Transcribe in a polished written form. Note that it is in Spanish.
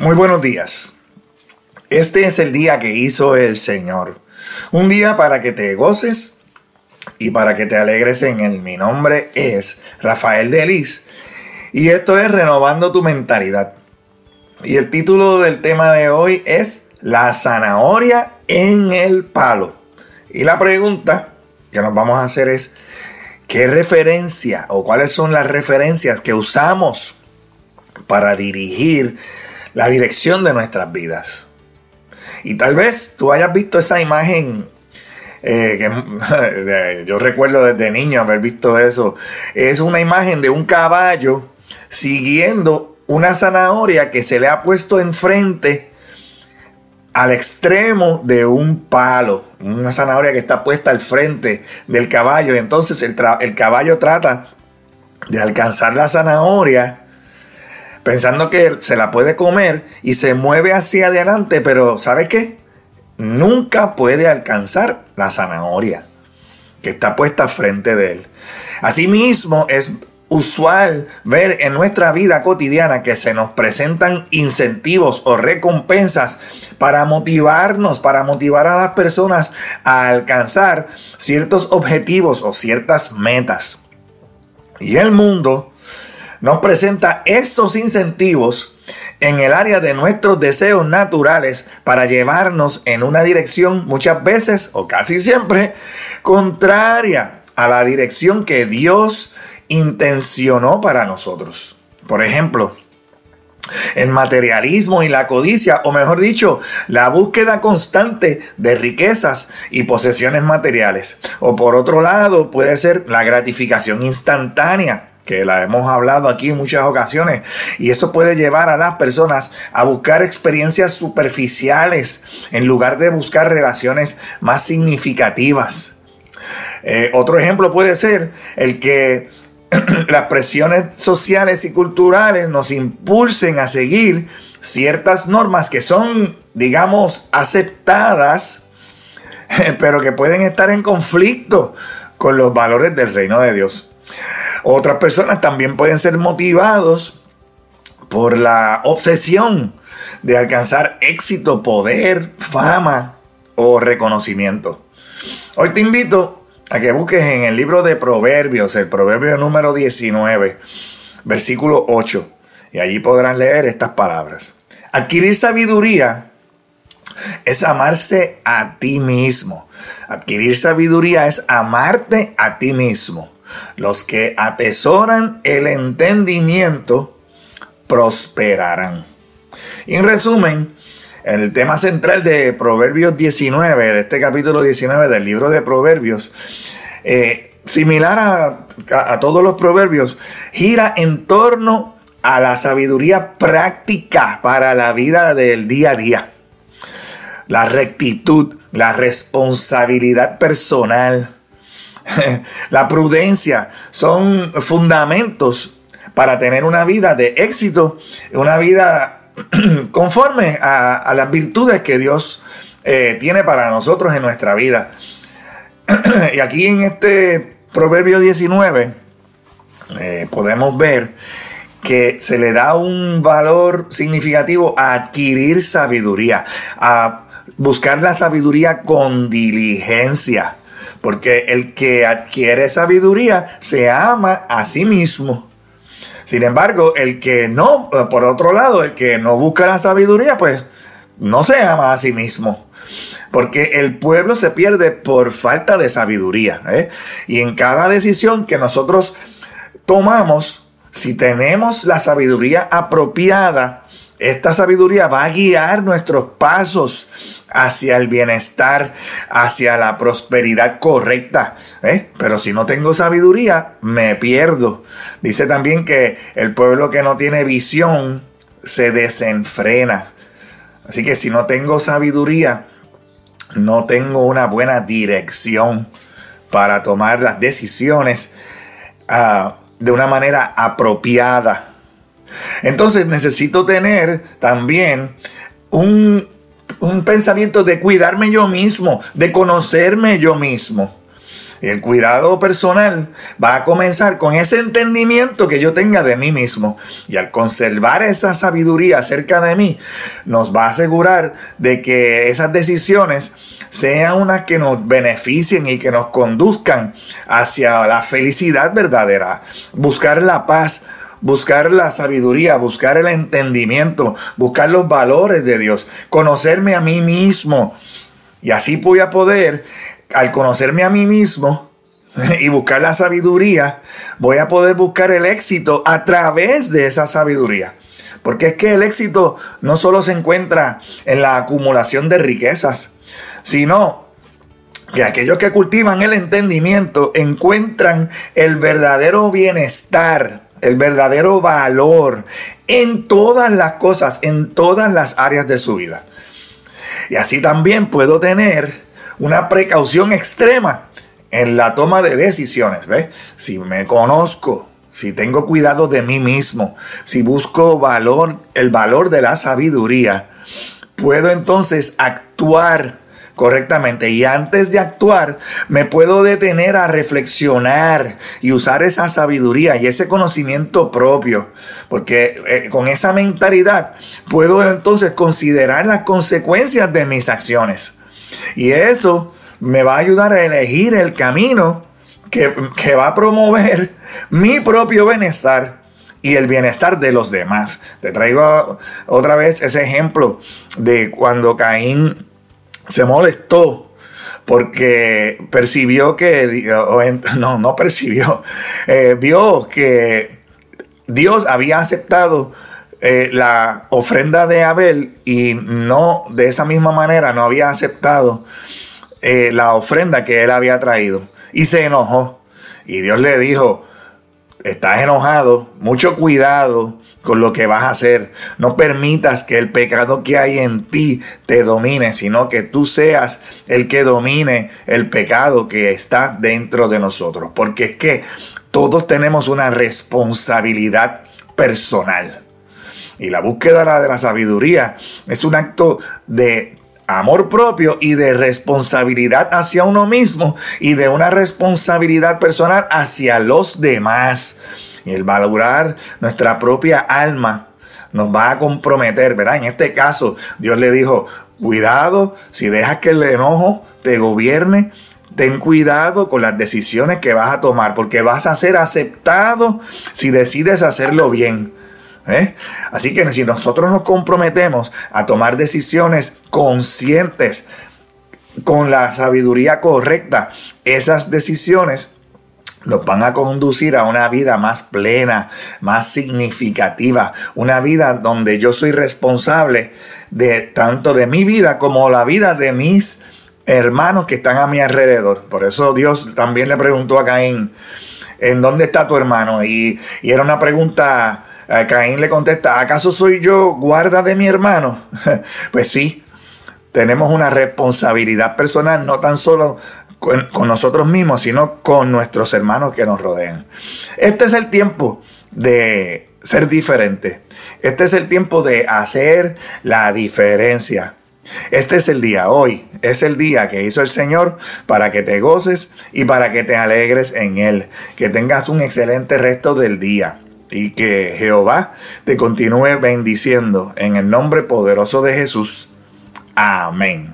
Muy buenos días. Este es el día que hizo el Señor. Un día para que te goces y para que te alegres en él. Mi nombre es Rafael Delis y esto es Renovando tu Mentalidad. Y el título del tema de hoy es La zanahoria en el palo. Y la pregunta que nos vamos a hacer es: ¿qué referencia o cuáles son las referencias que usamos para dirigir la dirección de nuestras vidas? Y tal vez tú hayas visto esa imagen que yo recuerdo desde niño haber visto eso. Es una imagen de un caballo siguiendo una zanahoria que se le ha puesto enfrente al extremo de un palo. Una zanahoria que está puesta al frente del caballo. Y entonces el caballo trata de alcanzar la zanahoria pensando que se la puede comer y se mueve hacia adelante, pero ¿sabes qué? Nunca puede alcanzar la zanahoria que está puesta frente de él. Asimismo, es usual ver en nuestra vida cotidiana que se nos presentan incentivos o recompensas para motivarnos, para motivar a las personas a alcanzar ciertos objetivos o ciertas metas. Y el mundo nos presenta estos incentivos en el área de nuestros deseos naturales para llevarnos en una dirección muchas veces o casi siempre contraria a la dirección que Dios intencionó para nosotros. Por ejemplo, el materialismo y la codicia, o mejor dicho, la búsqueda constante de riquezas y posesiones materiales. O por otro lado, puede ser la gratificación instantánea, que la hemos hablado aquí en muchas ocasiones, y eso puede llevar a las personas a buscar experiencias superficiales en lugar de buscar relaciones más significativas. Otro ejemplo puede ser el que las presiones sociales y culturales nos impulsen a seguir ciertas normas que son, digamos, aceptadas, pero que pueden estar en conflicto con los valores del reino de Dios. Otras personas también pueden ser motivados por la obsesión de alcanzar éxito, poder, fama o reconocimiento. Hoy te invito a que busques en el libro de Proverbios, el proverbio número 19, versículo 8, y allí podrás leer estas palabras. Adquirir sabiduría es amarse a ti mismo. Adquirir sabiduría es amarte a ti mismo. Los que atesoran el entendimiento prosperarán. Y en resumen, el tema central de Proverbios 19, de este capítulo 19 del libro de Proverbios, similar a todos los proverbios, gira en torno a la sabiduría práctica para la vida del día a día. La rectitud, la responsabilidad personal, la prudencia son fundamentos para tener una vida de éxito, una vida conforme a las virtudes que Dios tiene para nosotros en nuestra vida. Y aquí en este Proverbio 19 podemos ver que se le da un valor significativo a adquirir sabiduría, a buscar la sabiduría con diligencia. Porque el que adquiere sabiduría se ama a sí mismo. Sin embargo, el que no, por otro lado, el que no busca la sabiduría, pues no se ama a sí mismo. Porque el pueblo se pierde por falta de sabiduría. Y en cada decisión que nosotros tomamos, si tenemos la sabiduría apropiada, esta sabiduría va a guiar nuestros pasos hacia el bienestar, hacia la prosperidad correcta. Pero si no tengo sabiduría, me pierdo. Dice también que el pueblo que no tiene visión se desenfrena. Así que si no tengo sabiduría, no tengo una buena dirección para tomar las decisiones de una manera apropiada. Entonces necesito tener también un pensamiento de cuidarme yo mismo, de conocerme yo mismo. Y el cuidado personal va a comenzar con ese entendimiento que yo tenga de mí mismo. Y al conservar esa sabiduría cerca de mí, nos va a asegurar de que esas decisiones sean unas que nos beneficien y que nos conduzcan hacia la felicidad verdadera. Buscar la paz, buscar la sabiduría, buscar el entendimiento, buscar los valores de Dios, conocerme a mí mismo. Y así voy a poder, al conocerme a mí mismo y buscar la sabiduría, voy a poder buscar el éxito a través de esa sabiduría. Porque es que el éxito no solo se encuentra en la acumulación de riquezas, sino que aquellos que cultivan el entendimiento encuentran el verdadero bienestar, el verdadero valor en todas las cosas, en todas las áreas de su vida. Y así también puedo tener una precaución extrema en la toma de decisiones, ¿ves? Si me conozco, si tengo cuidado de mí mismo, si busco el valor de la sabiduría, puedo entonces actuar correctamente. Y antes de actuar, me puedo detener a reflexionar y usar esa sabiduría y ese conocimiento propio. Porque con esa mentalidad puedo entonces considerar las consecuencias de mis acciones. Y eso me va a ayudar a elegir el camino que va a promover mi propio bienestar y el bienestar de los demás. Te traigo otra vez ese ejemplo de cuando Caín se molestó porque percibió vio que Dios había aceptado la ofrenda de Abel y no de esa misma manera no había aceptado la ofrenda que él había traído, y se enojó. Y Dios le dijo: estás enojado, mucho cuidado con lo que vas a hacer. No permitas que el pecado que hay en ti te domine, sino que tú seas el que domine el pecado que está dentro de nosotros. Porque es que todos tenemos una responsabilidad personal. Y la búsqueda de la sabiduría es un acto de amor propio y de responsabilidad hacia uno mismo y de una responsabilidad personal hacia los demás. Y el valorar nuestra propia alma nos va a comprometer, ¿verdad? En este caso, Dios le dijo: cuidado, si dejas que el enojo te gobierne, ten cuidado con las decisiones que vas a tomar, porque vas a ser aceptado si decides hacerlo bien. Así que si nosotros nos comprometemos a tomar decisiones conscientes con la sabiduría correcta, esas decisiones nos van a conducir a una vida más plena, más significativa, una vida donde yo soy responsable de tanto de mi vida como la vida de mis hermanos que están a mi alrededor. Por eso Dios también le preguntó a Caín: ¿en dónde está tu hermano? Y era una pregunta. Caín le contesta: ¿acaso soy yo guarda de mi hermano? Pues sí, tenemos una responsabilidad personal, no tan solo con nosotros mismos, sino con nuestros hermanos que nos rodean. Este es el tiempo de ser diferente. Este es el tiempo de hacer la diferencia. Este es el día, hoy es el día que hizo el Señor para que te goces y para que te alegres en Él. Que tengas un excelente resto del día. Y que Jehová te continúe bendiciendo en el nombre poderoso de Jesús. Amén.